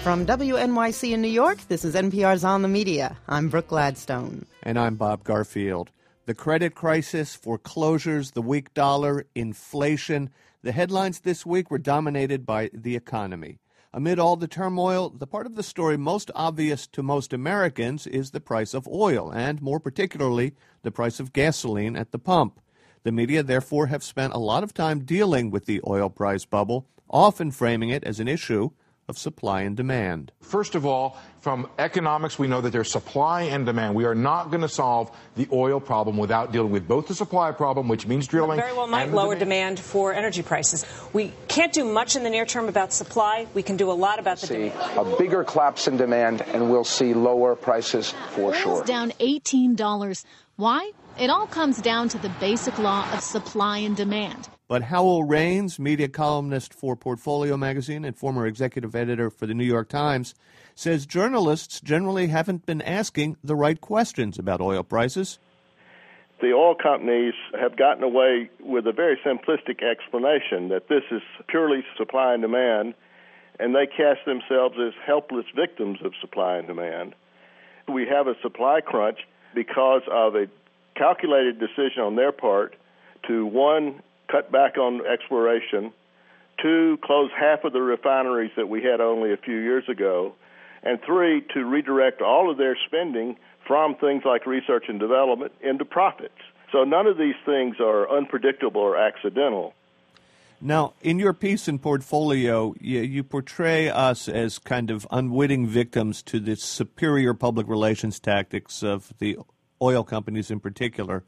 From WNYC in New York, this is NPR's On the Media. I'm Brooke Gladstone. And I'm Bob Garfield. The credit crisis, foreclosures, the weak dollar, inflation. The headlines this week were dominated by the economy. Amid all the turmoil, the part of the story most obvious to most Americans is the price of oil, and more particularly, the price of gasoline at the pump. The media, therefore, have spent a lot of time dealing with the oil price bubble, often framing it as an issue of supply and demand. First of all, from economics, we know that there's supply and demand. We are not going to solve the oil problem without dealing with both the supply problem, which means drilling, very well might lower demand for energy prices. We can't do much in the near term about supply. We can do a lot about the demand. A bigger collapse in demand, and we'll see lower prices for sure. Oil's down $18. Why? It all comes down to the basic law of supply and demand. But Howell Raines, media columnist for Portfolio magazine and former executive editor for the New York Times, says journalists generally haven't been asking the right questions about oil prices. The oil companies have gotten away with a very simplistic explanation that this is purely supply and demand, and they cast themselves as helpless victims of supply and demand. We have a supply crunch because of a calculated decision on their part to, one, cut back on exploration, two, close half of the refineries that we had only a few years ago, and three, to redirect all of their spending from things like research and development into profits. So none of these things are unpredictable or accidental. Now, in your piece in Portfolio, you portray us as kind of unwitting victims to the superior public relations tactics of the oil companies in particular.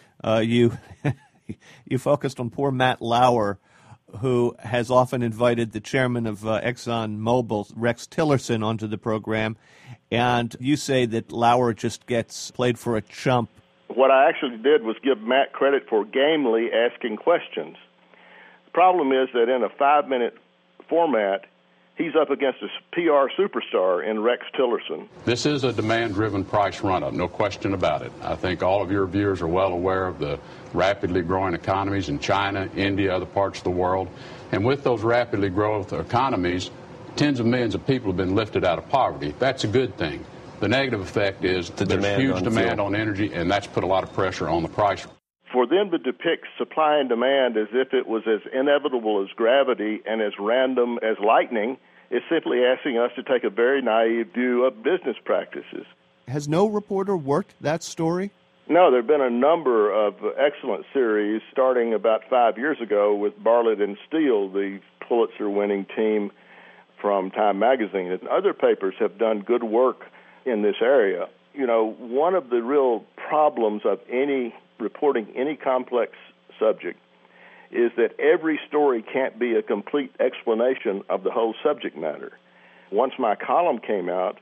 You focused on poor Matt Lauer, who has often invited the chairman of ExxonMobil, Rex Tillerson, onto the program, and you say that Lauer just gets played for a chump. What I actually did was give Matt credit for gamely asking questions. The problem is that in a 5-minute format, he's up against a PR superstar in Rex Tillerson. This is a demand-driven price run-up, no question about it. I think all of your viewers are well aware of the rapidly growing economies in China, India, other parts of the world. And with those rapidly growing economies, tens of millions of people have been lifted out of poverty. That's a good thing. The negative effect is there's huge demand on energy, and that's put a lot of pressure on the price. For them to depict supply and demand as if it was as inevitable as gravity and as random as lightning is simply asking us to take a very naive view of business practices. Has no reporter worked that story? No, there have been a number of excellent series, starting about 5 years ago with Bartlett and Steele, the Pulitzer-winning team from Time Magazine. And other papers have done good work in this area. You know, one of the real problems of reporting any complex subject is that every story can't be a complete explanation of the whole subject matter. Once my column came out,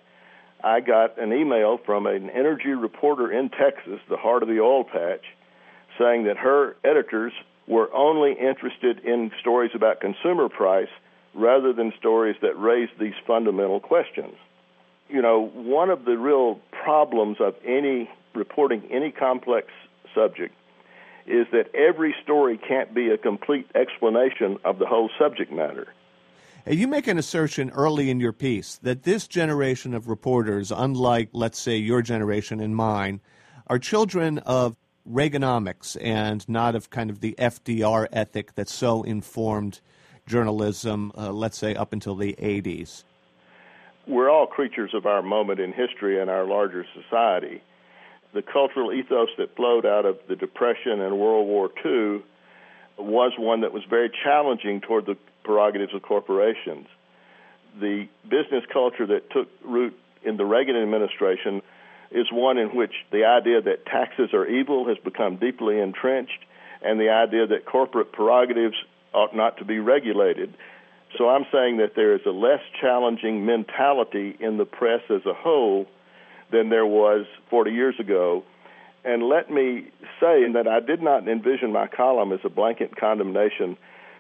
I got an email from an energy reporter in Texas, the heart of the oil patch, saying that her editors were only interested in stories about consumer price rather than stories that raised these fundamental questions. You know, one of the real problems of reporting any complex subject is that every story can't be a complete explanation of the whole subject matter. You make an assertion early in your piece that this generation of reporters, unlike, let's say, your generation and mine, are children of Reaganomics and not of kind of the FDR ethic that so informed journalism, let's say, up until the 80s. We're all creatures of our moment in history and our larger society. The cultural ethos that flowed out of the Depression and World War II was one that was very challenging toward the prerogatives of corporations. The business culture that took root in the Reagan administration is one in which the idea that taxes are evil has become deeply entrenched, and the idea that corporate prerogatives ought not to be regulated. So I'm saying that there is a less challenging mentality in the press as a whole than there was 40 years ago. And let me say that I did not envision my column as a blanket condemnation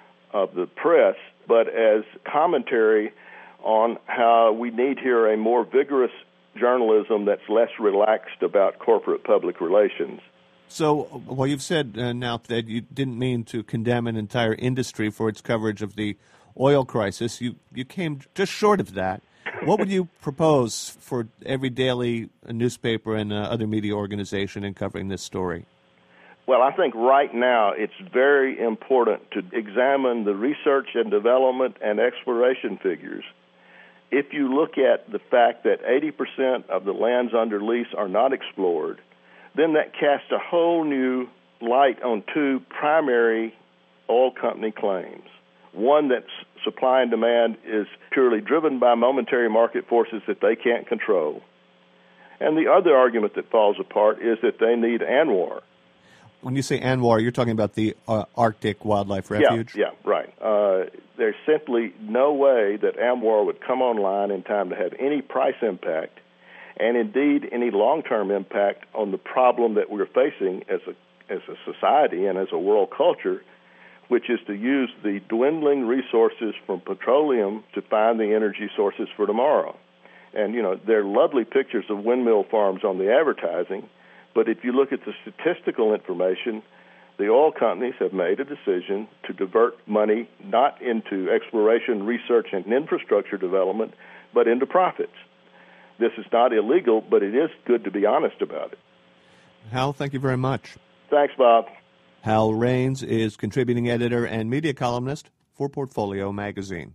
of the press, but as commentary on how we need here a more vigorous journalism that's less relaxed about corporate public relations. So, well, you've said now that you didn't mean to condemn an entire industry for its coverage of the oil crisis. You came just short of that. What would you propose for every daily newspaper and other media organization in covering this story? Well, I think right now it's very important to examine the research and development and exploration figures. If you look at the fact that 80% of the lands under lease are not explored, then that casts a whole new light on two primary oil company claims. One, that supply and demand is purely driven by momentary market forces that they can't control. And the other argument that falls apart is that they need ANWR. When you say ANWR, you're talking about the Arctic Wildlife Refuge? Yeah, right. There's simply no way that ANWR would come online in time to have any price impact, and indeed any long-term impact on the problem that we're facing as a society and as a world culture, which is to use the dwindling resources from petroleum to find the energy sources for tomorrow. And, there are lovely pictures of windmill farms on the advertising, but if you look at the statistical information, the oil companies have made a decision to divert money not into exploration, research, and infrastructure development, but into profits. This is not illegal, but it is good to be honest about it. Hal, thank you very much. Thanks, Bob. Hal Raines is contributing editor and media columnist for Portfolio magazine.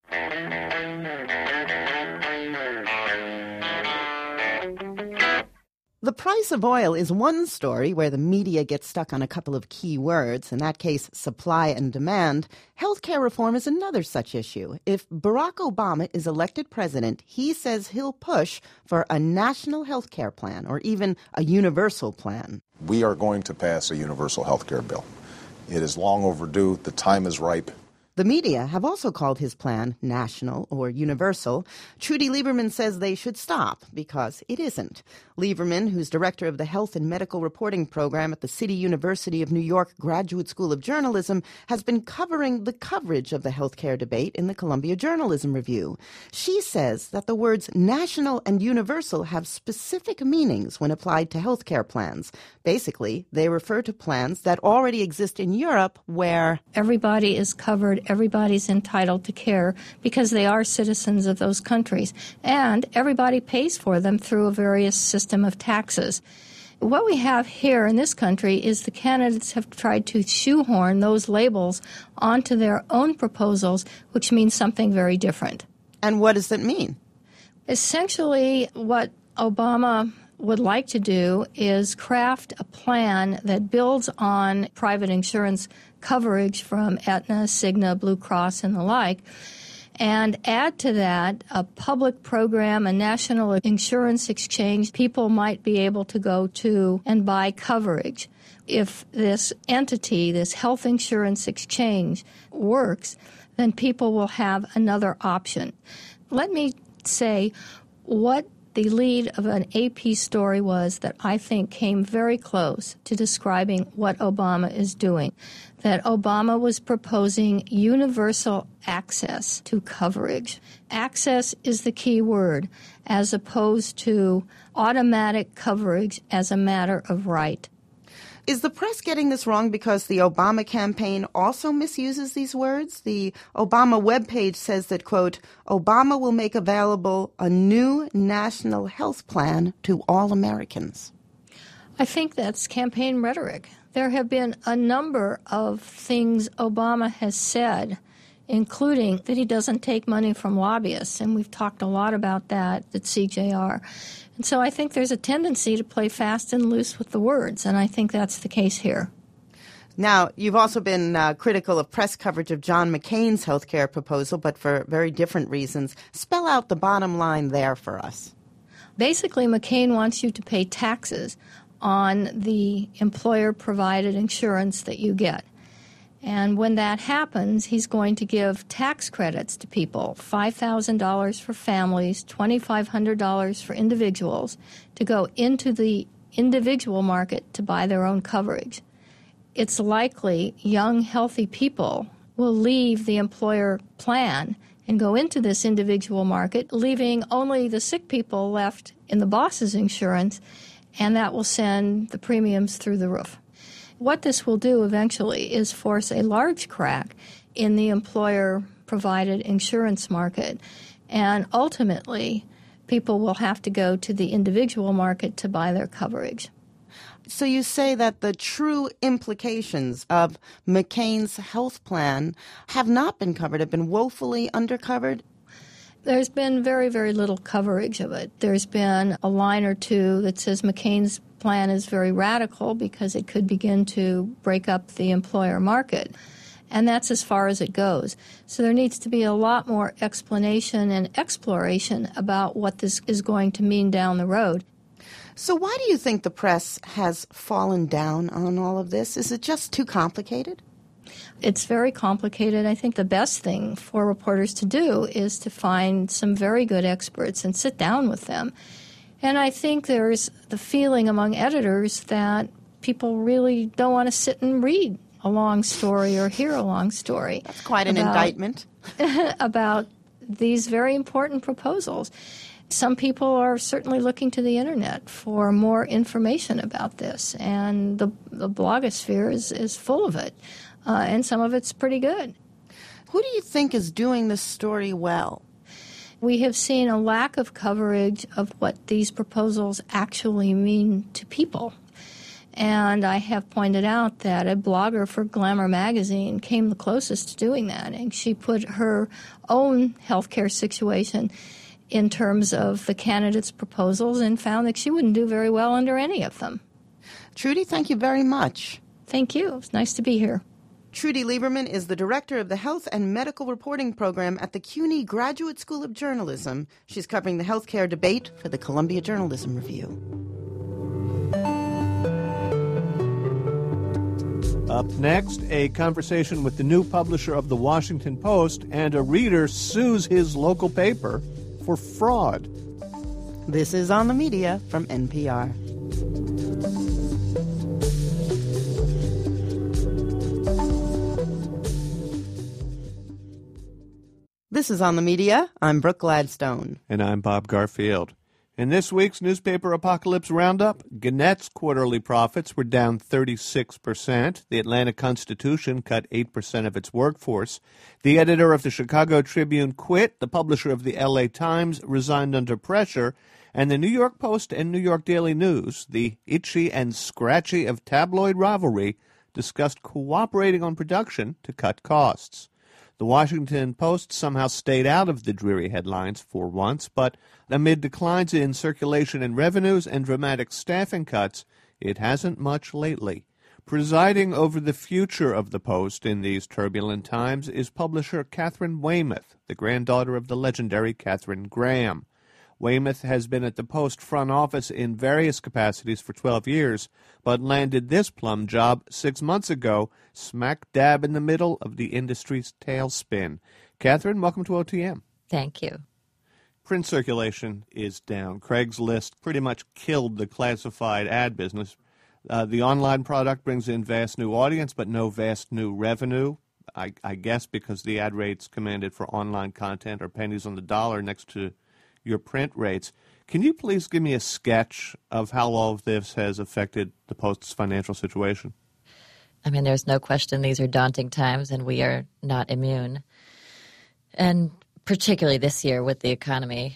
The price of oil is one story where the media gets stuck on a couple of key words, in that case, supply and demand. Healthcare reform is another such issue. If Barack Obama is elected president, he says he'll push for a national healthcare plan or even a universal plan. We are going to pass a universal healthcare bill. It is long overdue. The time is ripe. The media have also called his plan national or universal. Trudy Lieberman says they should stop because it isn't. Lieberman, who's director of the Health and Medical Reporting Program at the City University of New York Graduate School of Journalism, has been covering the coverage of the healthcare debate in the Columbia Journalism Review. She says that the words national and universal have specific meanings when applied to healthcare plans. Basically, they refer to plans that already exist in Europe where everybody is covered. Everybody's entitled to care because they are citizens of those countries, and everybody pays for them through a various system of taxes. What we have here in this country is the candidates have tried to shoehorn those labels onto their own proposals, which means something very different. And what does it mean? Essentially, what Obama would like to do is craft a plan that builds on private insurance coverage from Aetna, Cigna, Blue Cross, and the like, and add to that a public program, a national insurance exchange people might be able to go to and buy coverage. If this entity, this health insurance exchange, works, then people will have another option. Let me say what the lead of an AP story was that I think came very close to describing what Obama is doing, that Obama was proposing universal access to coverage. Access is the key word, as opposed to automatic coverage as a matter of right. Is the press getting this wrong because the Obama campaign also misuses these words? The Obama webpage says that, quote, Obama will make available a new national health plan to all Americans. I think that's campaign rhetoric. There have been a number of things Obama has said, including that he doesn't take money from lobbyists, and we've talked a lot about that at CJR. And so I think there's a tendency to play fast and loose with the words, and I think that's the case here. Now, you've also been critical of press coverage of John McCain's health care proposal, but for very different reasons. Spell out the bottom line there for us. Basically, McCain wants you to pay taxes on the employer-provided insurance that you get. And when that happens, he's going to give tax credits to people, $5,000 for families, $2,500 for individuals, to go into the individual market to buy their own coverage. It's likely young, healthy people will leave the employer plan and go into this individual market, leaving only the sick people left in the boss's insurance, and that will send the premiums through the roof. What this will do eventually is force a large crack in the employer-provided insurance market, And ultimately, people will have to go to the individual market to buy their coverage. So you say that the true implications of McCain's health plan have not been covered, have been woefully undercovered? There's been very, very little coverage of it. There's been a line or two that says McCain's plan is very radical because it could begin to break up the employer market. And that's as far as it goes. So there needs to be a lot more explanation and exploration about what this is going to mean down the road. So why do you think the press has fallen down on all of this? Is it just too complicated? It's very complicated. I think the best thing for reporters to do is to find some very good experts and sit down with them. And I think there's the feeling among editors that people really don't want to sit and read a long story or hear a long story. That's quite an indictment. About these very important proposals. Some people are certainly looking to the Internet for more information about this, and the blogosphere is full of it, and some of it's pretty good. Who do you think is doing this story well? We have seen a lack of coverage of what these proposals actually mean to people. And I have pointed out that a blogger for Glamour magazine came the closest to doing that, and she put her own healthcare situation in terms of the candidates' proposals and found that she wouldn't do very well under any of them. Trudy, thank you very much. Thank you. It's nice to be here. Trudy Lieberman is the director of the Health and Medical Reporting Program at the CUNY Graduate School of Journalism. She's covering the healthcare debate for the Columbia Journalism Review. Up next, a conversation with the new publisher of the Washington Post, and a reader sues his local paper for fraud. This is On the Media from NPR. This is On the Media. I'm Brooke Gladstone. And I'm Bob Garfield. In this week's Newspaper Apocalypse Roundup, Gannett's quarterly profits were down 36%. The Atlanta Constitution cut 8% of its workforce. The editor of the Chicago Tribune quit. The publisher of the LA Times resigned under pressure. And the New York Post and New York Daily News, the itchy and scratchy of tabloid rivalry, discussed cooperating on production to cut costs. The Washington Post somehow stayed out of the dreary headlines for once, but amid declines in circulation and revenues and dramatic staffing cuts, it hasn't much lately. Presiding over the future of the Post in these turbulent times is publisher Catherine Weymouth, the granddaughter of the legendary Katharine Graham. Weymouth has been at the Post front office in various capacities for 12 years, but landed this plum job 6 months ago, smack dab in the middle of the industry's tailspin. Catherine, welcome to OTM. Thank you. Print circulation is down. Craigslist pretty much killed the classified ad business. The online product brings in vast new audience, but no vast new revenue. I guess because the ad rates commanded for online content are pennies on the dollar next to your print rates. Can you please give me a sketch of how all of this has affected the Post's financial situation? I mean, there's no question these are daunting times, and we are not immune. And particularly this year with the economy,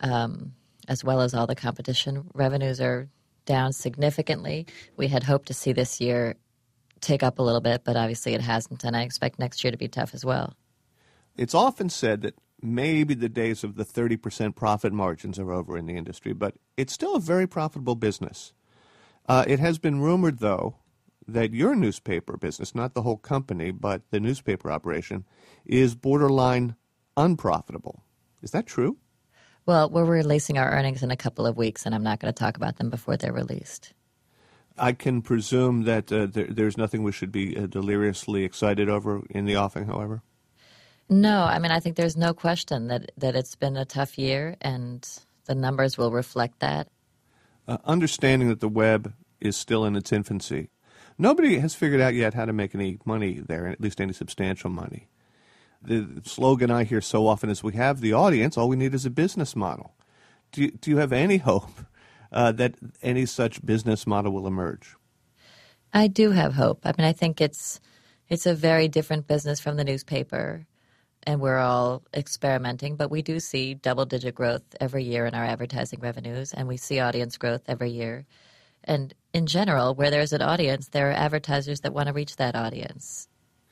as well as all the competition, revenues are down significantly. We had hoped to see this year take up a little bit, but obviously it hasn't, and I expect next year to be tough as well. It's often said that maybe the days of the 30% profit margins are over in the industry, but it's still a very profitable business. It has been rumored, though, that your newspaper business, not the whole company, but the newspaper operation, is borderline unprofitable. Is that true? Well, we're releasing our earnings in a couple of weeks, and I'm not going to talk about them before they're released. I can presume that there's nothing we should be deliriously excited over in the offing, however? No, I mean, I think there's no question that it's been a tough year, and the numbers will reflect that. Understanding that the web is still in its infancy, nobody has figured out yet how to make any money there, at least any substantial money. The slogan I hear so often is, we have the audience, all we need is a business model. Do you have any hope that any such business model will emerge? I do have hope. I mean, I think it's a very different business from the newspaper. and we're all experimenting, but we do see double-digit growth every year in our advertising revenues, and we see audience growth every year. And in general, where there's an audience, there are advertisers that want to reach that audience.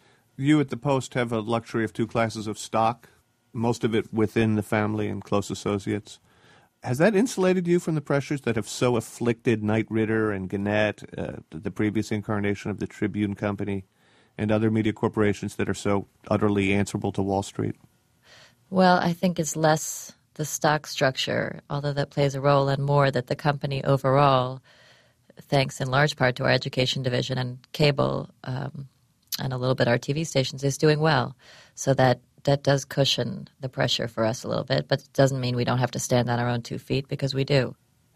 You at the Post have a luxury of 2 classes of stock, most of it within the family and close associates. Has that insulated you from the pressures that have so afflicted Knight Ridder and Gannett, the previous incarnation of the Tribune Company, and other media corporations that are so utterly answerable to Wall Street? Well, I think it's less the stock structure, although that plays a role, and more that the company overall, thanks in large part to our education division and cable and a little bit our TV stations, is doing well. So that does cushion the pressure for us a little bit, but it doesn't mean we don't have to stand on our own 2 feet, because we do.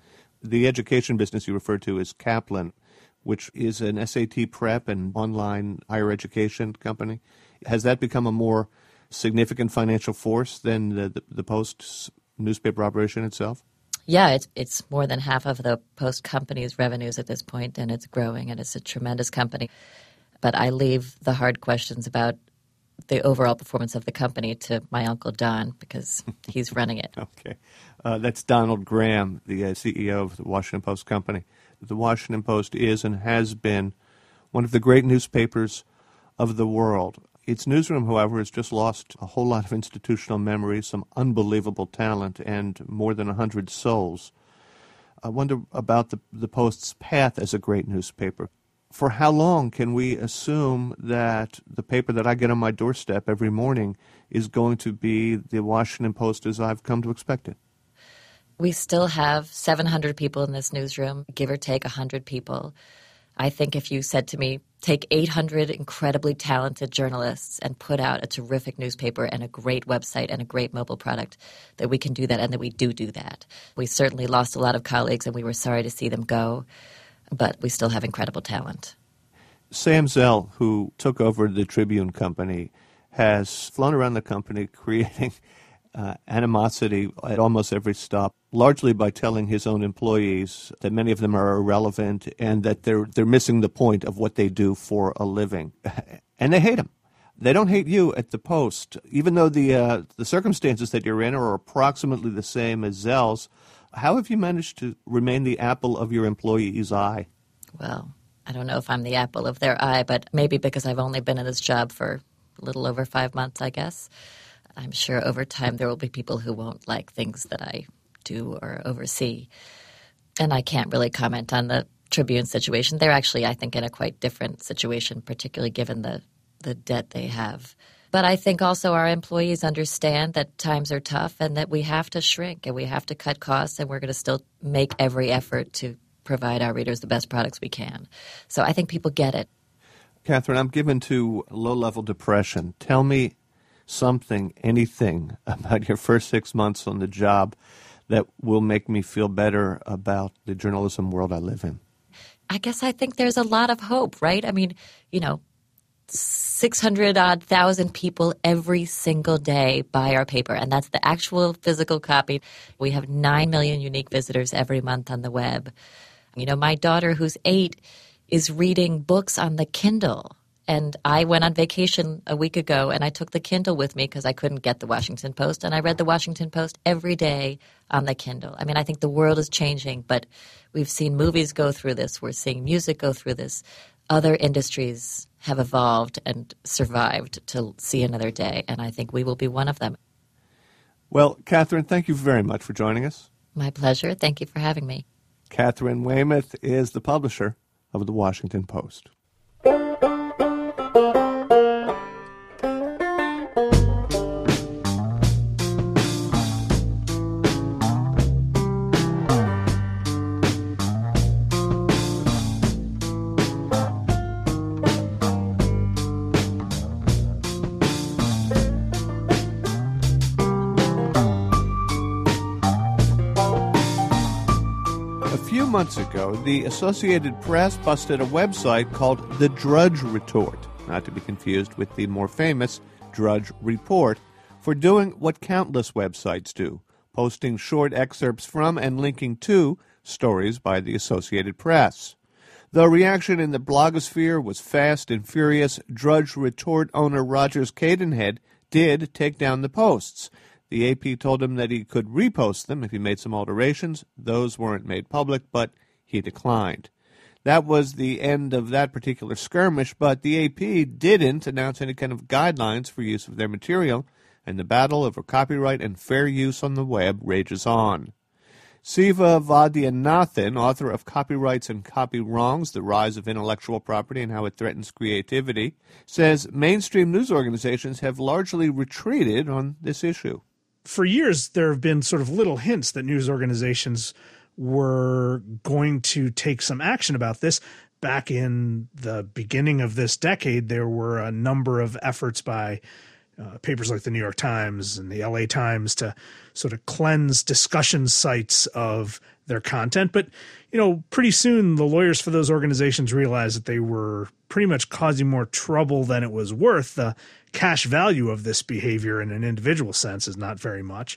The education business you refer to is Kaplan, which is an SAT prep and online higher education company. Has that become a more significant financial force than the Post's newspaper operation itself? Yeah, it's more than half of the Post company's revenues at this point, and it's growing, and it's a tremendous company. But I leave the hard questions about the overall performance of the company to my Uncle Don, because he's running it. Okay. That's Donald Graham, the CEO of the Washington Post Company. The Washington Post is and has been one of the great newspapers of the world. Its newsroom, however, has just lost a whole lot of institutional memory, some unbelievable talent, and more than 100 souls. I wonder about the Post's path as a great newspaper. For how long can we assume that the paper that I get on my doorstep every morning is going to be the Washington Post as I've come to expect it? We still have 700 people in this newsroom, give or take 100 people. I think if you said to me, take 800 incredibly talented journalists and put out a terrific newspaper and a great website and a great mobile product, that we can do that, and that we do that. We certainly lost a lot of colleagues, and we were sorry to see them go, but we still have incredible talent. Sam Zell, who took over the Tribune Company, has flown around the company creating animosity at almost every stop, largely by telling his own employees that many of them are irrelevant and that they're missing the point of what they do for a living. And they hate him. They don't hate you at the Post. Even though the circumstances that you're in are approximately the same as Zell's, how have you managed to remain the apple of your employees' eye? Well, I don't know if I'm the apple of their eye, but maybe because I've only been in this job for a little over 5 months, I guess. I'm sure over time there will be people who won't like things that I do or oversee. And I can't really comment on the Tribune situation. They're actually, I think, in a quite different situation, particularly given the debt they have. But I think also our employees understand that times are tough and that we have to shrink and we have to cut costs, and we're going to still make every effort to provide our readers the best products we can. So I think people get it. Catherine, I'm given to low-level depression. Tell me something, anything about your first 6 months on the job that will make me feel better about the journalism world I live in. I guess I think there's a lot of hope, right? I mean, 600-odd thousand people every single day buy our paper, and that's the actual physical copy. We have 9 million unique visitors every month on the web. My daughter, who's 8, is reading books on the Kindle. And I went on vacation a week ago, and I took the Kindle with me because I couldn't get the Washington Post, and I read the Washington Post every day on the Kindle. I mean, I think the world is changing, but we've seen movies go through this. We're seeing music go through this. Other industries have evolved and survived to see another day, and I think we will be one of them. Well, Catherine, thank you very much for joining us. My pleasure. Thank you for having me. Catherine Weymouth is the publisher of the Washington Post. Months ago, the Associated Press busted a website called The Drudge Retort, not to be confused with the more famous Drudge Report, for doing what countless websites do, posting short excerpts from and linking to stories by the Associated Press. The reaction in the blogosphere was fast and furious. Drudge Retort owner Rogers Cadenhead did take down the posts. The AP told him that he could repost them if he made some alterations. Those weren't made public, but he declined. That was the end of that particular skirmish, but the AP didn't announce any kind of guidelines for use of their material, and the battle over copyright and fair use on the web rages on. Siva Vaidyanathan, author of Copyrights and Copy Wrongs, The Rise of Intellectual Property and How It Threatens Creativity, says mainstream news organizations have largely retreated on this issue. For years, there have been sort of little hints that news organizations were going to take some action about this. Back in the beginning of this decade, there were a number of efforts by papers like the New York Times and the LA Times to sort of cleanse discussion sites of their content. But, pretty soon the lawyers for those organizations realized that they were pretty much causing more trouble than it was worth. The cash value of this behavior in an individual sense is not very much.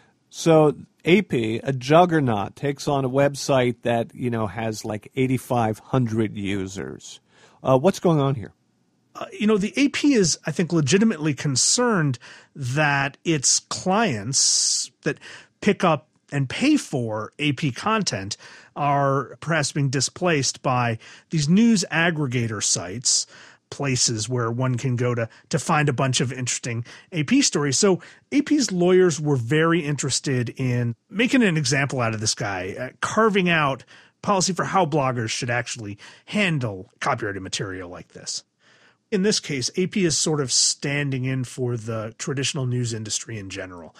So AP, a juggernaut, takes on a website that, has like 8,500 users. What's going on here? The AP is, I think, legitimately concerned that its clients that pick up and pay for AP content are perhaps being displaced by these news aggregator sites, places where one can go to find a bunch of interesting AP stories. So AP's lawyers were very interested in making an example out of this guy, carving out policy for how bloggers should actually handle copyrighted material like this. In this case, AP is sort of standing in for the traditional news industry in general.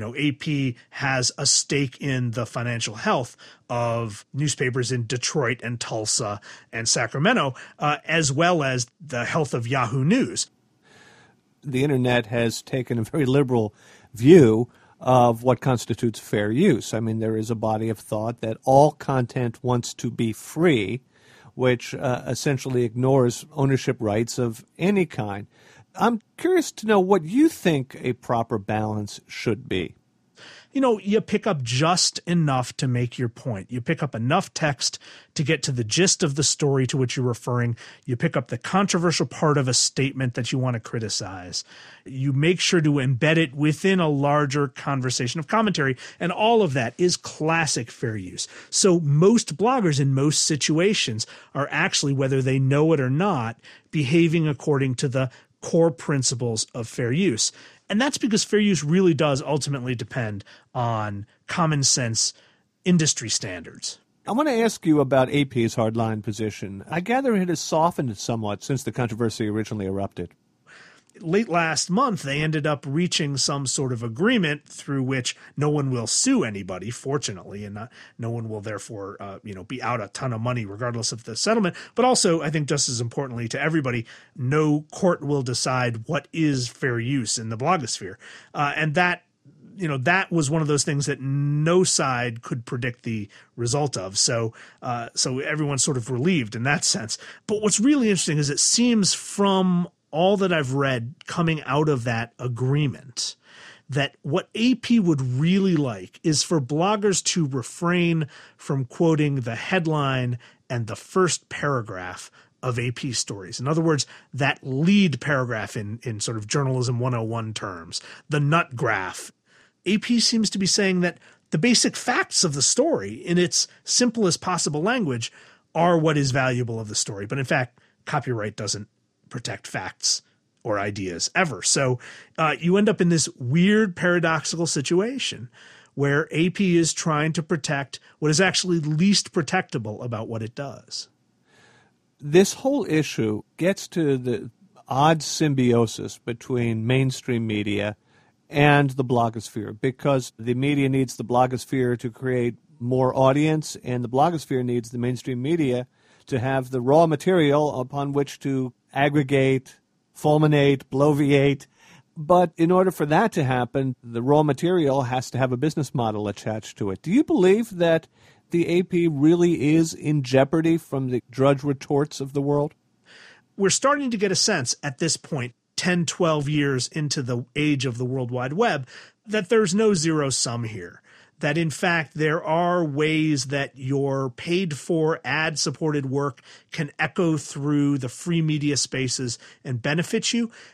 AP has a stake in the financial health of newspapers in Detroit and Tulsa and Sacramento, as well as the health of Yahoo News. The Internet has taken a very liberal view of what constitutes fair use. I mean, there is a body of thought that all content wants to be free, which essentially ignores ownership rights of any kind. I'm curious to know what you think a proper balance should be. You pick up just enough to make your point. You pick up enough text to get to the gist of the story to which you're referring. You pick up the controversial part of a statement that you want to criticize. You make sure to embed it within a larger conversation of commentary, and all of that is classic fair use. So most bloggers in most situations are actually, whether they know it or not, behaving according to the core principles of fair use. And that's because fair use really does ultimately depend on common sense industry standards. I want to ask you about AP's hardline position. I gather it has softened somewhat since the controversy originally erupted. Late last month, they ended up reaching some sort of agreement through which no one will sue anybody, fortunately, and no one will therefore, be out a ton of money regardless of the settlement. But also, I think just as importantly to everybody, no court will decide what is fair use in the blogosphere. And that was one of those things that no side could predict the result of. So everyone's sort of relieved in that sense. But what's really interesting is it seems from all that I've read coming out of that agreement, that what AP would really like is for bloggers to refrain from quoting the headline and the first paragraph of AP stories. In other words, that lead paragraph in sort of journalism 101 terms, the nut graph. AP seems to be saying that the basic facts of the story in its simplest possible language are what is valuable of the story. But in fact, copyright doesn't protect facts or ideas ever. So you end up in this weird paradoxical situation where AP is trying to protect what is actually least protectable about what it does. This whole issue gets to the odd symbiosis between mainstream media and the blogosphere, because the media needs the blogosphere to create more audience, and the blogosphere needs the mainstream media to have the raw material upon which to aggregate, fulminate, bloviate. But in order for that to happen, the raw material has to have a business model attached to it. Do you believe that the AP really is in jeopardy from the Drudge retorts of the world? We're starting to get a sense at this point, 10, 12 years into the age of the World Wide Web, that there's no zero sum here. That in fact, there are ways that your paid for ad supported work can echo through the free media spaces and benefit you.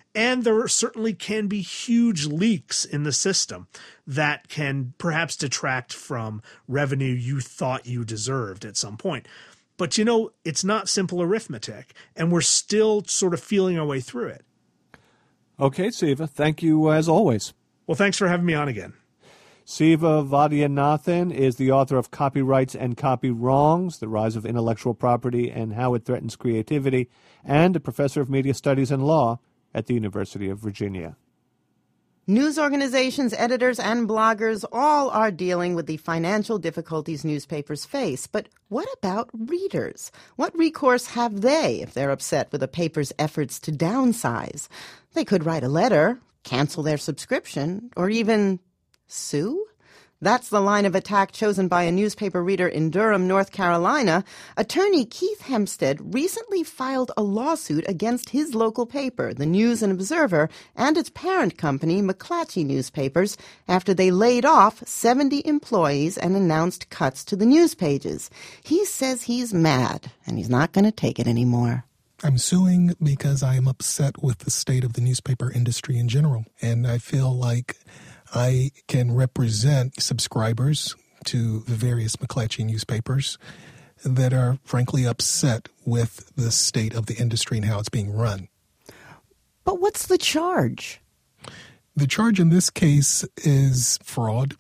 And there certainly can be huge leaks in the system that can perhaps detract from revenue you thought you deserved at some point. But, it's not simple arithmetic, and we're still sort of feeling our way through it. Okay, Siva, thank you as always. Well, thanks for having me on again. Siva Vaidyanathan is the author of Copyrights and Copy Wrongs, The Rise of Intellectual Property and How It Threatens Creativity, and a professor of media studies and law at the University of Virginia. News organizations, editors, and bloggers all are dealing with the financial difficulties newspapers face. But what about readers? What recourse have they if they're upset with a paper's efforts to downsize? They could write a letter, cancel their subscription, or even sue? That's the line of attack chosen by a newspaper reader in Durham, North Carolina. Attorney Keith Hempstead recently filed a lawsuit against his local paper, the News and Observer, and its parent company, McClatchy Newspapers, after they laid off 70 employees and announced cuts to the news pages. He says he's mad, and he's not going to take it anymore. I'm suing because I am upset with the state of the newspaper industry in general, and I feel like I can represent subscribers to the various McClatchy newspapers that are frankly upset with the state of the industry and how it's being run. But what's the charge? The charge in this case is fraud.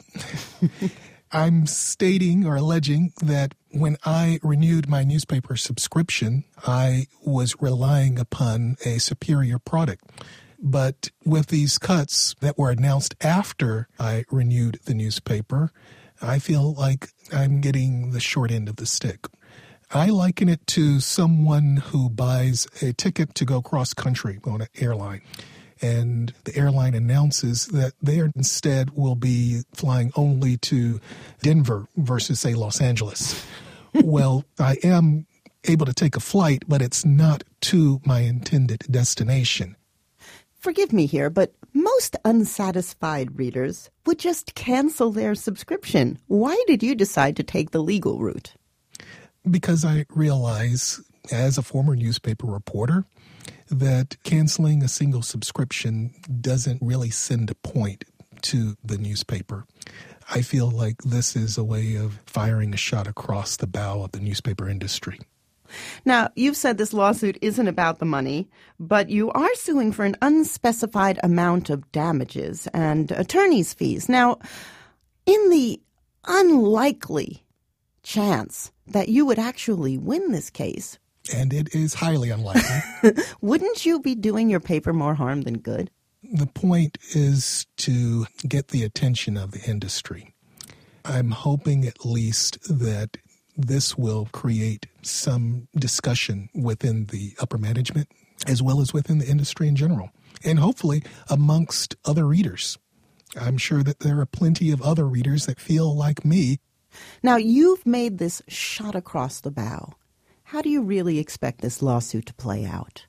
I'm stating or alleging that when I renewed my newspaper subscription, I was relying upon a superior product. But with these cuts that were announced after I renewed the newspaper, I feel like I'm getting the short end of the stick. I liken it to someone who buys a ticket to go cross-country on an airline. And the airline announces that they instead will be flying only to Denver versus, say, Los Angeles. Well, I am able to take a flight, but it's not to my intended destination. Forgive me here, but most unsatisfied readers would just cancel their subscription. Why did you decide to take the legal route? Because I realize, as a former newspaper reporter, that canceling a single subscription doesn't really send a point to the newspaper. I feel like this is a way of firing a shot across the bow of the newspaper industry. Now, you've said this lawsuit isn't about the money, but you are suing for an unspecified amount of damages and attorney's fees. Now, in the unlikely chance that you would actually win this case, and it is highly unlikely, wouldn't you be doing your paper more harm than good? The point is to get the attention of the industry. I'm hoping at least that this will create some discussion within the upper management as well as within the industry in general, and hopefully amongst other readers. I'm sure that there are plenty of other readers that feel like me. Now, you've made this shot across the bow. How do you really expect this lawsuit to play out?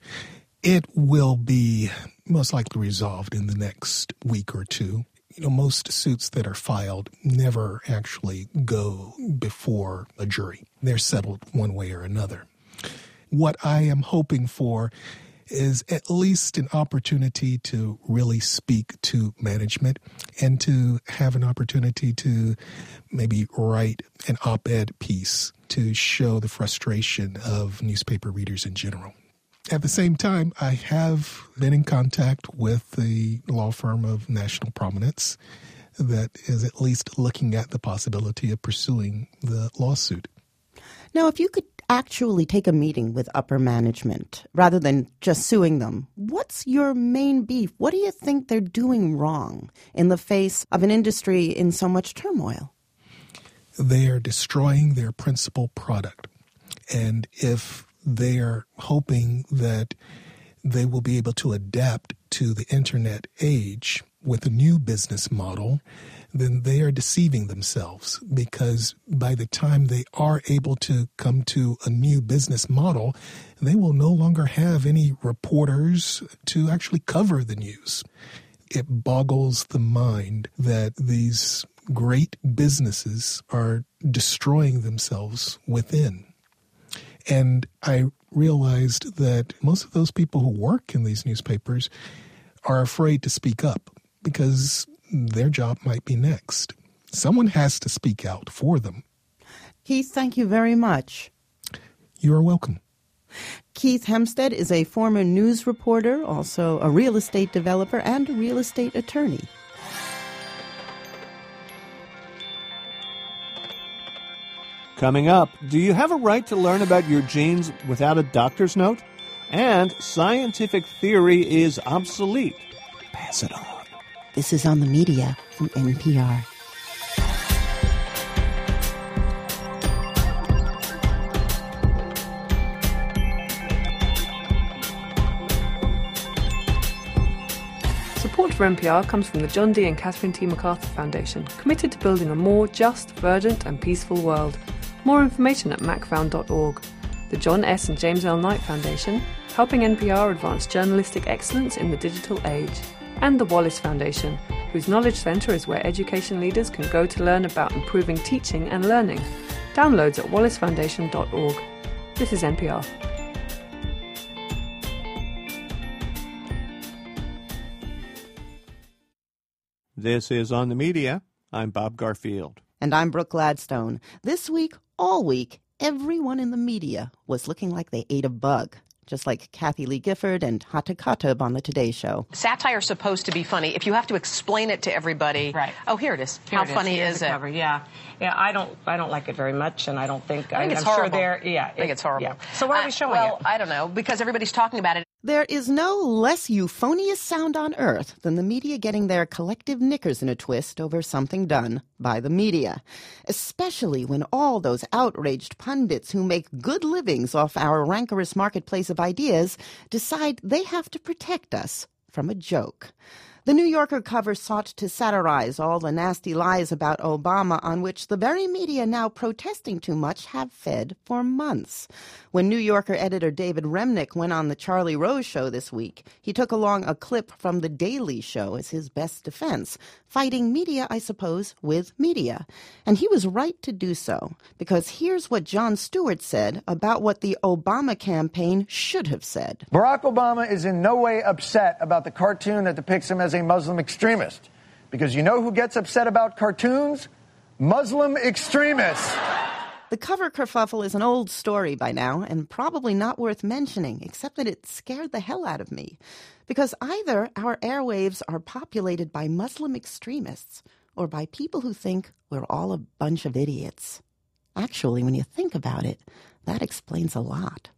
It will be most likely resolved in the next week or two. Most suits that are filed never actually go before a jury. They're settled one way or another. What I am hoping for is at least an opportunity to really speak to management and to have an opportunity to maybe write an op-ed piece to show the frustration of newspaper readers in general. At the same time, I have been in contact with the law firm of national prominence that is at least looking at the possibility of pursuing the lawsuit. Now, if you could actually take a meeting with upper management rather than just suing them, what's your main beef? What do you think they're doing wrong in the face of an industry in so much turmoil? They are destroying their principal product. And if they are hoping that they will be able to adapt to the internet age with a new business model, then they are deceiving themselves, because by the time they are able to come to a new business model, they will no longer have any reporters to actually cover the news. It boggles the mind that these great businesses are destroying themselves within. And I realized that most of those people who work in these newspapers are afraid to speak up because their job might be next. Someone has to speak out for them. Keith, thank you very much. You are welcome. Keith Hempstead is a former news reporter, also a real estate developer and a real estate attorney. Coming up, do you have a right to learn about your genes without a doctor's note? And scientific theory is obsolete. Pass it on. This is On the Media from NPR. Support for NPR comes from the John D. and Catherine T. MacArthur Foundation, committed to building a more just, verdant and peaceful world. More information at macfound.org. The John S. and James L. Knight Foundation, helping NPR advance journalistic excellence in the digital age. And the Wallace Foundation, whose knowledge centre is where education leaders can go to learn about improving teaching and learning. Downloads at wallacefoundation.org. This is NPR. This is On the Media. I'm Bob Garfield. And I'm Brooke Gladstone. This week, all week, everyone in the media was looking like they ate a bug, just like Kathy Lee Gifford and Hata Katub on the Today Show. Satire's supposed to be funny. If you have to explain it to everybody, right? Oh, here it is. How funny is it? Yeah, I don't like it very much, and I don't think I think it's horrible. I think it's horrible. Yeah. So why are we showing it? Well, I don't know, because everybody's talking about it. There is no less euphonious sound on earth than the media getting their collective knickers in a twist over something done by the media, especially when all those outraged pundits who make good livings off our rancorous marketplace of ideas decide they have to protect us from a joke. The New Yorker cover sought to satirize all the nasty lies about Obama on which the very media now protesting too much have fed for months. When New Yorker editor David Remnick went on the Charlie Rose Show this week, he took along a clip from The Daily Show as his best defense, fighting media, I suppose, with media. And he was right to do so, because here's what Jon Stewart said about what the Obama campaign should have said. Barack Obama is in no way upset about the cartoon that depicts him as a Muslim extremist, because you know who gets upset about cartoons? Muslim extremists. The cover kerfuffle is an old story by now, and probably not worth mentioning, except that it scared the hell out of me. Because either our airwaves are populated by Muslim extremists, or by people who think we're all a bunch of idiots. Actually, when you think about it, that explains a lot.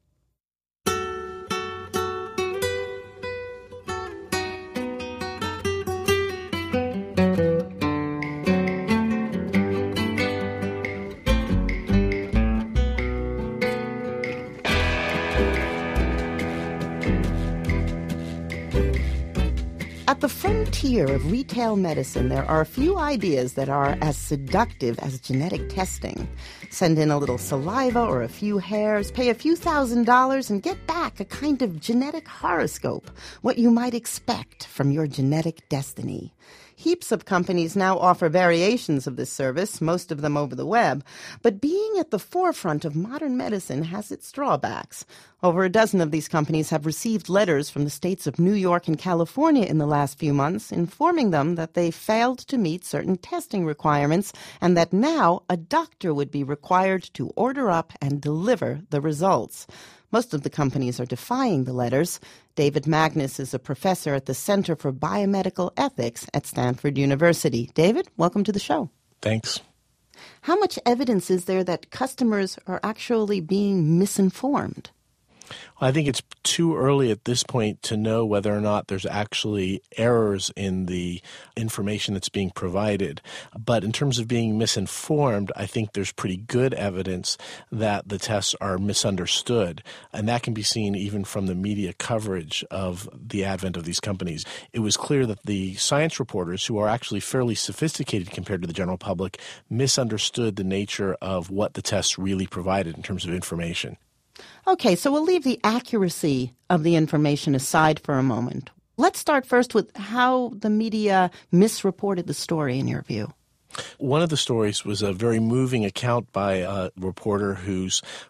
At the frontier of retail medicine, there are a few ideas that are as seductive as genetic testing. Send in a little saliva or a few hairs, pay a few $1,000s, and get back a kind of genetic horoscope, what you might expect from your genetic destiny. Heaps of companies now offer variations of this service, most of them over the web. But being at the forefront of modern medicine has its drawbacks. Over a dozen of these companies have received letters from the states of New York and California in the last few months informing them that they failed to meet certain testing requirements and that now a doctor would be required to order up and deliver the results. Most of the companies are defying the letters. David Magnus is a professor at the Center for Biomedical Ethics at Stanford University. David, welcome to the show. Thanks. How much evidence is there that customers are actually being misinformed? I think it's too early at this point to know whether or not there's actually errors in the information that's being provided. But in terms of being misinformed, I think there's pretty good evidence that the tests are misunderstood. And that can be seen even from the media coverage of the advent of these companies. It was clear that the science reporters, who are actually fairly sophisticated compared to the general public, misunderstood the nature of what the tests really provided in terms of information. Okay, so we'll leave the accuracy of the information aside for a moment. Let's start first with how the media misreported the story, in your view. One of the stories was a very moving account by a reporter whose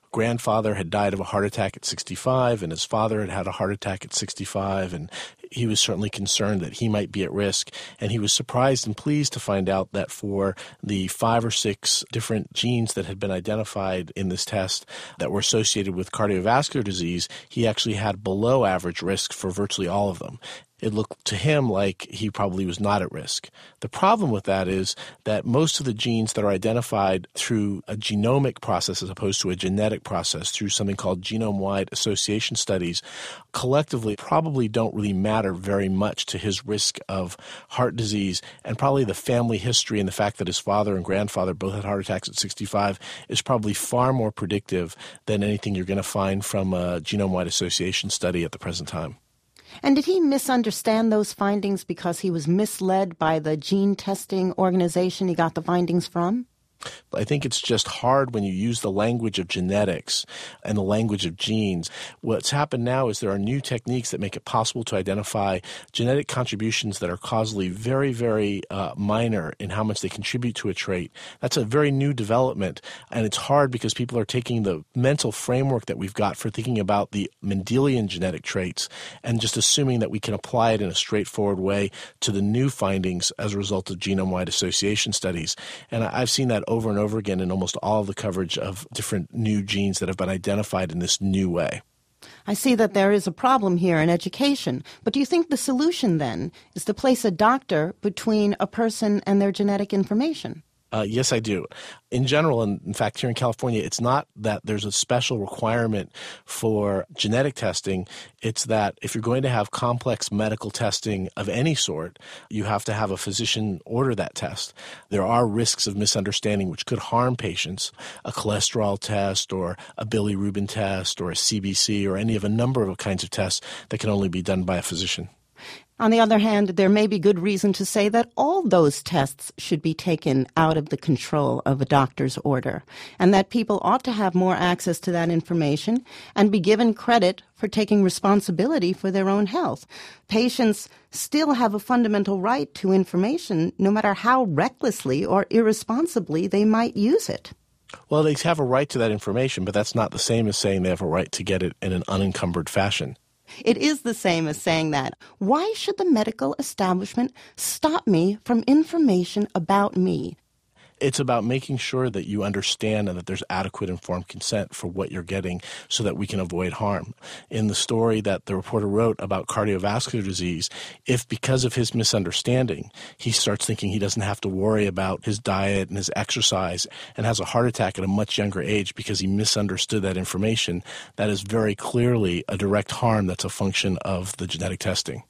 grandfather had died of a heart attack at 65, and his father had had a heart attack at 65, and he was certainly concerned that he might be at risk. And he was surprised and pleased to find out that for the 5 or 6 different genes that had been identified in this test that were associated with cardiovascular disease, he actually had below average risk for virtually all of them. It looked to him like he probably was not at risk. The problem with that is that most of the genes that are identified through a genomic process as opposed to a genetic process through something called genome-wide association studies collectively probably don't really matter very much to his risk of heart disease, and probably the family history and the fact that his father and grandfather both had heart attacks at 65 is probably far more predictive than anything you're going to find from a genome-wide association study at the present time. And did he misunderstand those findings because he was misled by the gene testing organization he got the findings from? I think it's just hard when you use the language of genetics and the language of genes. What's happened now is there are new techniques that make it possible to identify genetic contributions that are causally very, very minor in how much they contribute to a trait. That's a very new development, and it's hard because people are taking the mental framework that we've got for thinking about the Mendelian genetic traits and just assuming that we can apply it in a straightforward way to the new findings as a result of genome-wide association studies. And I've seen that over and over again in almost all of the coverage of different new genes that have been identified in this new way. I see that there is a problem here in education, but do you think the solution then is to place a doctor between a person and their genetic information? Yes, I do. In general, and in fact, here in California, it's not that there's a special requirement for genetic testing. It's that if you're going to have complex medical testing of any sort, you have to have a physician order that test. There are risks of misunderstanding which could harm patients. A cholesterol test or a bilirubin test or a CBC or any of a number of kinds of tests that can only be done by a physician. On the other hand, there may be good reason to say that all those tests should be taken out of the control of a doctor's order, and that people ought to have more access to that information and be given credit for taking responsibility for their own health. Patients still have a fundamental right to information, no matter how recklessly or irresponsibly they might use it. Well, they have a right to that information, but that's not the same as saying they have a right to get it in an unencumbered fashion. It is the same as saying that. Why should the medical establishment stop me from information about me? It's about making sure that you understand and that there's adequate informed consent for what you're getting so that we can avoid harm. In the story that the reporter wrote about cardiovascular disease, if because of his misunderstanding, he starts thinking he doesn't have to worry about his diet and his exercise and has a heart attack at a much younger age because he misunderstood that information, that is very clearly a direct harm that's a function of the genetic testing.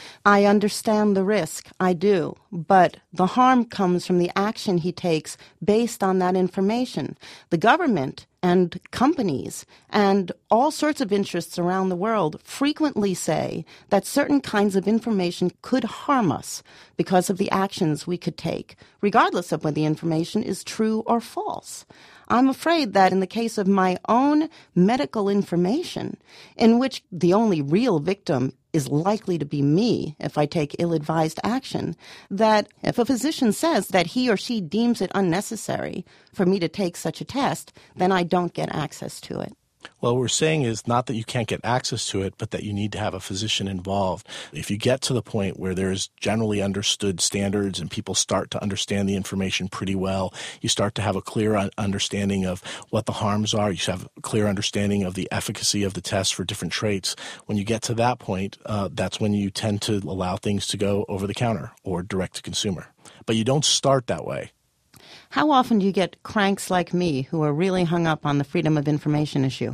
I understand the risk, I do, but the harm comes from the action he takes based on that information. The government and companies and all sorts of interests around the world frequently say that certain kinds of information could harm us because of the actions we could take, regardless of whether the information is true or false. I'm afraid that in the case of my own medical information, in which the only real victim is likely to be me if I take ill-advised action, that if a physician says that he or she deems it unnecessary for me to take such a test, then I don't get access to it. Well, what we're saying is not that you can't get access to it, but that you need to have a physician involved. If you get to the point where there's generally understood standards and people start to understand the information pretty well, you start to have a clear understanding of what the harms are, you have a clear understanding of the efficacy of the test for different traits. When you get to that point, that's when you tend to allow things to go over the counter or direct to consumer. But you don't start that way. How often do you get cranks like me who are really hung up on the freedom of information issue?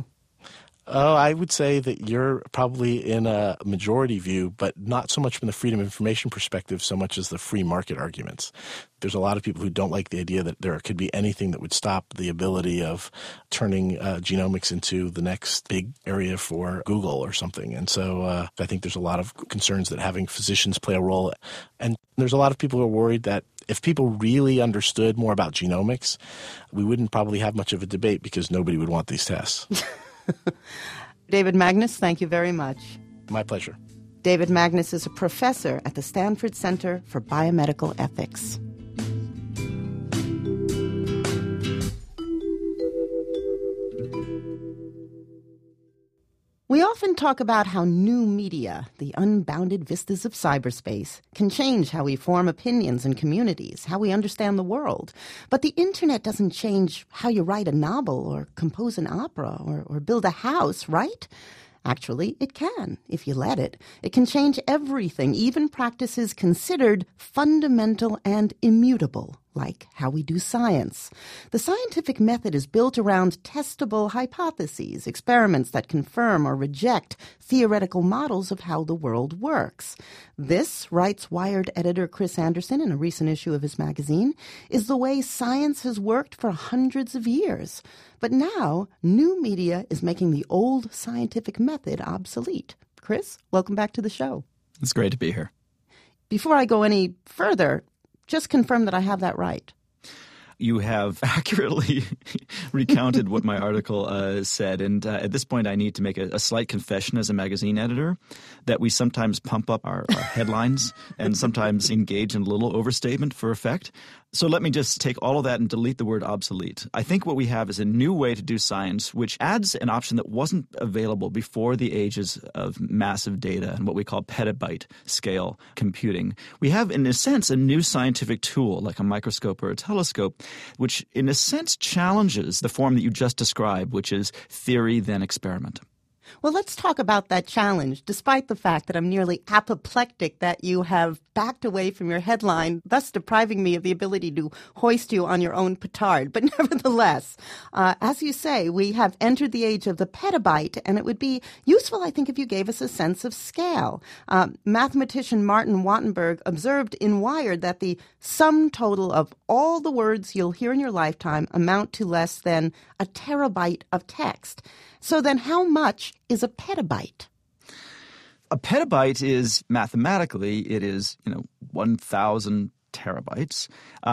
Oh, I would say that you're probably in a majority view, but not so much from the freedom of information perspective so much as the free market arguments. There's a lot of people who don't like the idea that there could be anything that would stop the ability of turning genomics into the next big area for Google or something. And so I think there's a lot of concerns that having physicians play a role. And there's a lot of people who are worried that if people really understood more about genomics, we wouldn't probably have much of a debate because nobody would want these tests. David Magnus, thank you very much. My pleasure. David Magnus is a professor at the Stanford Center for Biomedical Ethics. often talk about how new media, the unbounded vistas of cyberspace, can change how we form opinions and communities, how we understand the world. But the internet doesn't change how you write a novel or compose an opera or build a house, right? Actually, it can, if you let it. It can change everything, even practices considered fundamental and immutable, like how we do science. The scientific method is built around testable hypotheses, experiments that confirm or reject theoretical models of how the world works. This, writes Wired editor Chris Anderson in a recent issue of his magazine, is the way science has worked for hundreds of years. But now, new media is making the old scientific method obsolete. Chris, welcome back to the show. It's great to be here. Before I go any further, just confirm that I have that right. You have accurately recounted what my article said. And at this point, I need to make a slight confession as a magazine editor that we sometimes pump up our headlines and sometimes engage in a little overstatement for effect. So let me just take all of that and delete the word obsolete. I think what we have is a new way to do science, which adds an option that wasn't available before the ages of massive data and what we call petabyte scale computing. We have, in a sense, a new scientific tool like a microscope or a telescope, which in a sense challenges the form that you just described, which is theory then experiment. Well, let's talk about that challenge, despite the fact that I'm nearly apoplectic that you have backed away from your headline, thus depriving me of the ability to hoist you on your own petard. But nevertheless, as you say, we have entered the age of the petabyte, and it would be useful, I think, if you gave us a sense of scale. Mathematician Martin Wattenberg observed in Wired that the sum total of all the words you'll hear in your lifetime amount to less than a terabyte of text. So then how much is a petabyte? A petabyte is, mathematically, it is, 1,000 terabytes.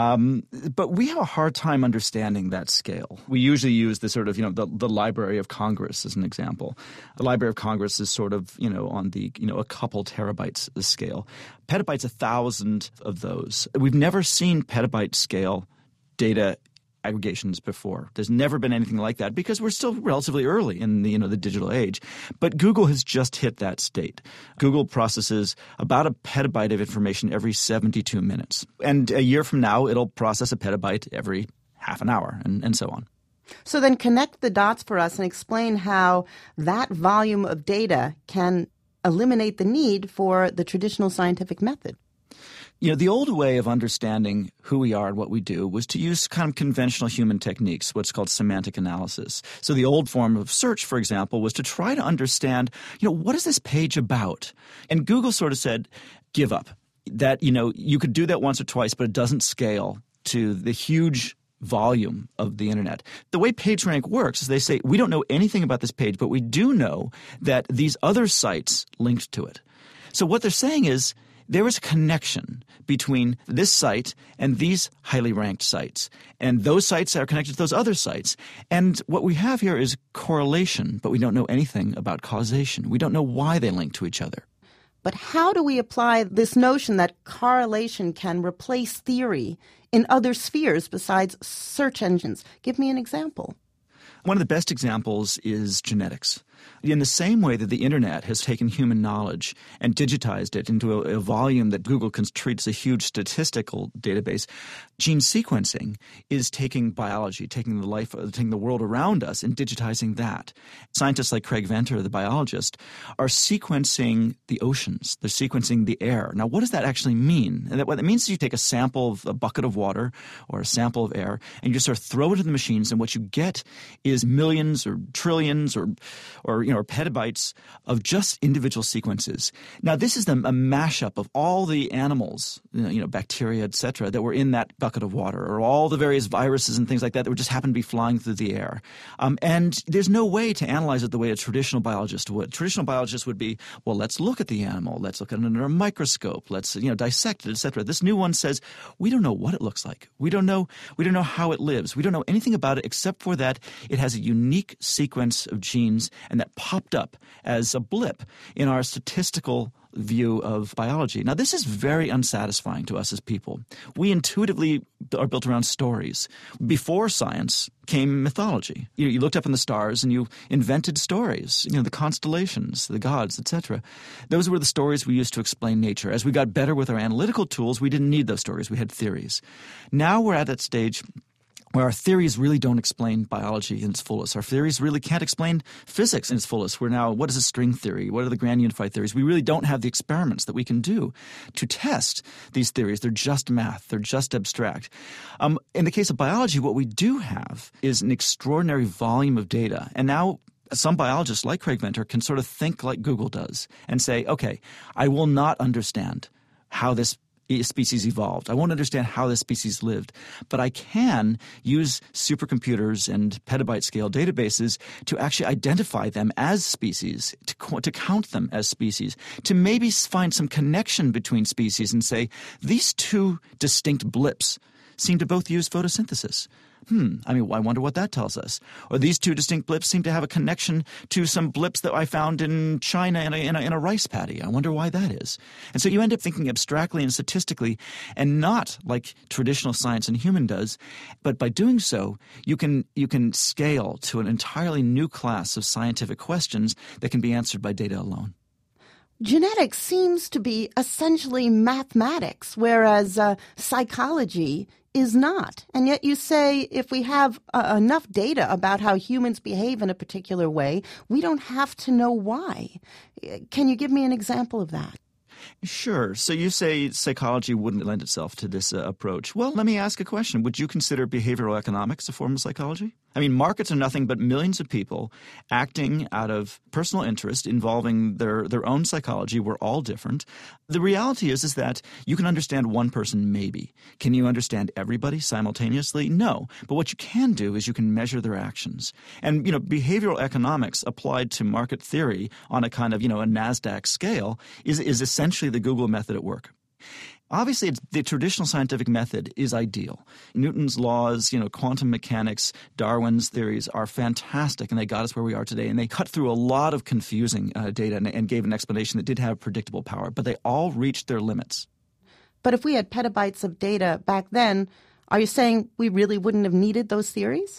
But we have a hard time understanding that scale. We usually use the sort of, the Library of Congress as an example. The Library of Congress is sort of, on the, a couple terabytes scale. Petabytes, 1,000 of those. We've never seen petabyte scale data aggregations before. There's never been anything like that because we're still relatively early in the, the digital age. But Google has just hit that state. Google processes about a petabyte of information every 72 minutes. And a year from now, it'll process a petabyte every half an hour and so on. So then connect the dots for us and explain how that volume of data can eliminate the need for the traditional scientific method. The old way of understanding who we are and what we do was to use kind of conventional human techniques, what's called semantic analysis. So the old form of search, for example, was to try to understand, what is this page about? And Google sort of said, give up. That, you could do that once or twice, but it doesn't scale to the huge volume of the internet. The way PageRank works is they say, we don't know anything about this page, but we do know that these other sites linked to it. So what they're saying is, there is a connection between this site and these highly ranked sites. And those sites are connected to those other sites. And what we have here is correlation, but we don't know anything about causation. We don't know why they link to each other. But how do we apply this notion that correlation can replace theory in other spheres besides search engines? Give me an example. One of the best examples is genetics. In the same way that the internet has taken human knowledge and digitized it into a volume that Google treats a huge statistical database, gene sequencing is taking biology, taking the world around us and digitizing that. Scientists like Craig Venter, the biologist, are sequencing the oceans. They're sequencing the air. Now, what does that actually mean? And what it means is you take a sample of a bucket of water or a sample of air and you just sort of throw it in the machines, and what you get is millions or trillions or petabytes of just individual sequences. Now, this is a mashup of all the animals, bacteria, et cetera, that were in that bucket of water, or all the various viruses and things like that would just happen to be flying through the air. And there's no way to analyze it the way a traditional biologist would. Traditional biologists would be, well, let's look at the animal. Let's look at it under a microscope. Let's, dissect it, et cetera. This new one says, we don't know what it looks like. We don't know how it lives. We don't know anything about it except for that it has a unique sequence of genes, and that popped up as a blip in our statistical view of biology. Now, this is very unsatisfying to us as people. We intuitively are built around stories. Before science came mythology. You looked up in the stars and you invented stories, the constellations, the gods, etc. Those were the stories we used to explain nature. As we got better with our analytical tools, we didn't need those stories. We had theories. Now we're at that stage where our theories really don't explain biology in its fullest. Our theories really can't explain physics in its fullest. We're now, what is a string theory? What are the grand unified theories? We really don't have the experiments that we can do to test these theories. They're just math. They're just abstract. In the case of biology, what we do have is an extraordinary volume of data. And now some biologists like Craig Venter can sort of think like Google does and say, okay, I will not understand how this species evolved. I won't understand how this species lived, but I can use supercomputers and petabyte-scale databases to actually identify them as species, to count them as species, to maybe find some connection between species and say, these two distinct blips seem to both use photosynthesis. I wonder what that tells us. Or these two distinct blips seem to have a connection to some blips that I found in China in a rice paddy. I wonder why that is. And so you end up thinking abstractly and statistically, and not like traditional science and human does, but by doing so, you can scale to an entirely new class of scientific questions that can be answered by data alone. Genetics seems to be essentially mathematics, whereas psychology is not. And yet you say if we have enough data about how humans behave in a particular way, we don't have to know why. Can you give me an example of that? Sure. So you say psychology wouldn't lend itself to this approach. Well, let me ask a question. Would you consider behavioral economics a form of psychology? Markets are nothing but millions of people acting out of personal interest involving their own psychology. We're all different. The reality is that you can understand one person maybe. Can you understand everybody simultaneously? No. But what you can do is you can measure their actions. And, behavioral economics applied to market theory on a kind of, a NASDAQ scale is essentially the Google method at work. Obviously, the traditional scientific method is ideal. Newton's laws, quantum mechanics, Darwin's theories are fantastic, and they got us where we are today. And they cut through a lot of confusing data and gave an explanation that did have predictable power. But they all reached their limits. But if we had petabytes of data back then, are you saying we really wouldn't have needed those theories?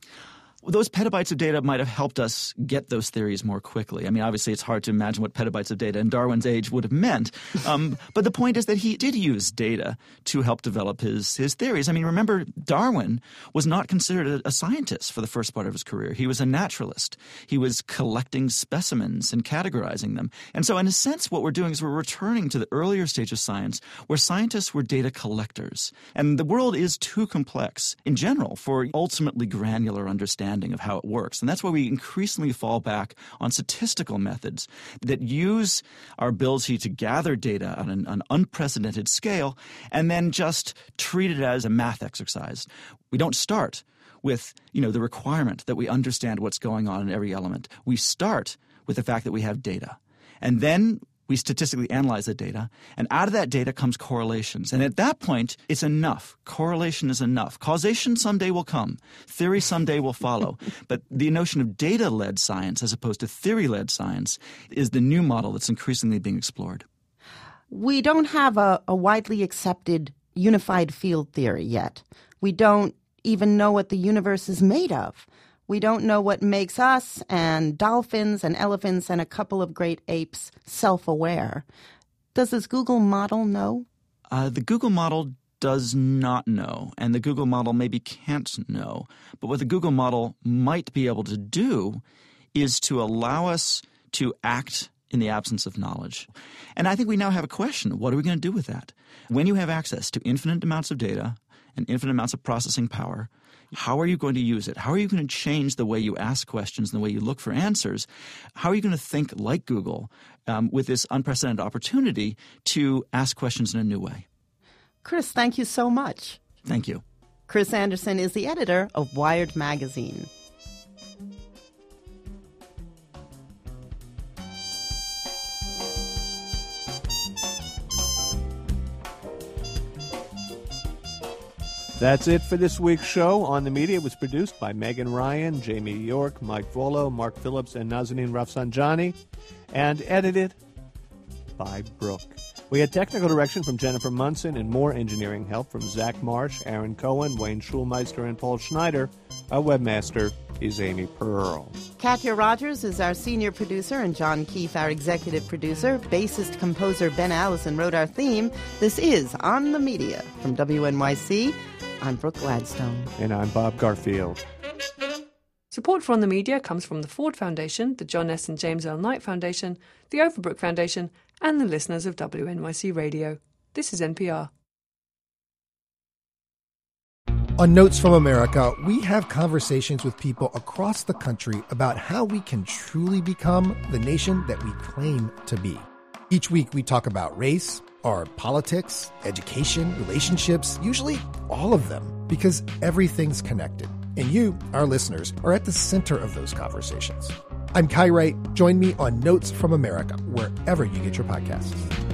Those petabytes of data might have helped us get those theories more quickly. Obviously, it's hard to imagine what petabytes of data in Darwin's age would have meant. But the point is that he did use data to help develop his theories. Remember, Darwin was not considered a scientist for the first part of his career. He was a naturalist. He was collecting specimens and categorizing them. And so, in a sense, what we're doing is we're returning to the earlier stage of science where scientists were data collectors. And the world is too complex in general for ultimately granular understanding of how it works. And that's why we increasingly fall back on statistical methods that use our ability to gather data on an unprecedented scale and then just treat it as a math exercise. We don't start with, the requirement that we understand what's going on in every element. We start with the fact that we have data. And then we statistically analyze the data, and out of that data comes correlations. And at that point, it's enough. Correlation is enough. Causation someday will come. Theory someday will follow. But the notion of data-led science as opposed to theory-led science is the new model that's increasingly being explored. We don't have a widely accepted unified field theory yet. We don't even know what the universe is made of. We don't know what makes us and dolphins and elephants and a couple of great apes self-aware. Does this Google model know? The Google model does not know, and the Google model maybe can't know. But what the Google model might be able to do is to allow us to act in the absence of knowledge. And I think we now have a question. What are we going to do with that? When you have access to infinite amounts of data and infinite amounts of processing power, how are you going to use it? How are you going to change the way you ask questions and the way you look for answers? How are you going to think like Google with this unprecedented opportunity to ask questions in a new way? Chris, thank you so much. Thank you. Chris Anderson is the editor of Wired Magazine. That's it for this week's show. On the Media was produced by Megan Ryan, Jamie York, Mike Volo, Mark Phillips, and Nazanin Rafsanjani, and edited by Brooke. We had technical direction from Jennifer Munson and more engineering help from Zach Marsh, Aaron Cohen, Wayne Schulmeister, and Paul Schneider. Our webmaster is Amy Pearl. Katya Rogers is our senior producer, and John Keefe, our executive producer. Bassist-composer Ben Allison wrote our theme. This is On the Media from WNYC. I'm Brooke Gladstone. And I'm Bob Garfield. Support for On the Media comes from the Ford Foundation, the John S. and James L. Knight Foundation, the Overbrook Foundation, and the listeners of WNYC Radio. This is NPR. On Notes from America, we have conversations with people across the country about how we can truly become the nation that we claim to be. Each week we talk about race, our politics, education, relationships, usually all of them, because everything's connected. And you, our listeners, are at the center of those conversations. I'm Kai Wright. Join me on Notes from America, wherever you get your podcasts.